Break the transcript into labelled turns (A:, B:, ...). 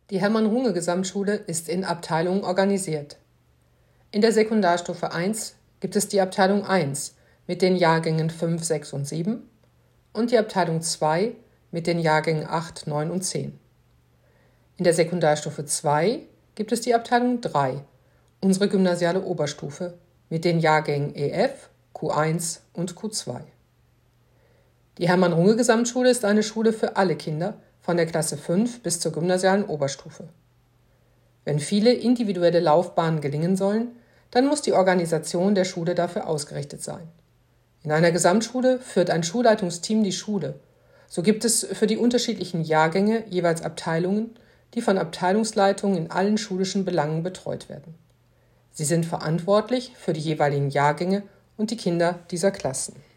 A: Die Hermann-Runge-Gesamtschule ist in Abteilungen organisiert. In der Sekundarstufe 1 gibt es die Abteilung 1 mit den Jahrgängen 5, 6 und 7 und die Abteilung 2 mit den Jahrgängen 8, 9 und 10. In der Sekundarstufe 2 gibt es die Abteilung 3, unsere gymnasiale Oberstufe, mit den Jahrgängen EF, Q1 und Q2. Die Hermann-Runge-Gesamtschule ist eine Schule für alle Kinder von der Klasse 5 bis zur gymnasialen Oberstufe. Wenn viele individuelle Laufbahnen gelingen sollen, dann muss die Organisation der Schule dafür ausgerichtet sein. In einer Gesamtschule führt ein Schulleitungsteam die Schule. So gibt es für die unterschiedlichen Jahrgänge jeweils Abteilungen, die von Abteilungsleitungen in allen schulischen Belangen betreut werden. Sie sind verantwortlich für die jeweiligen Jahrgänge und die Kinder dieser Klassen.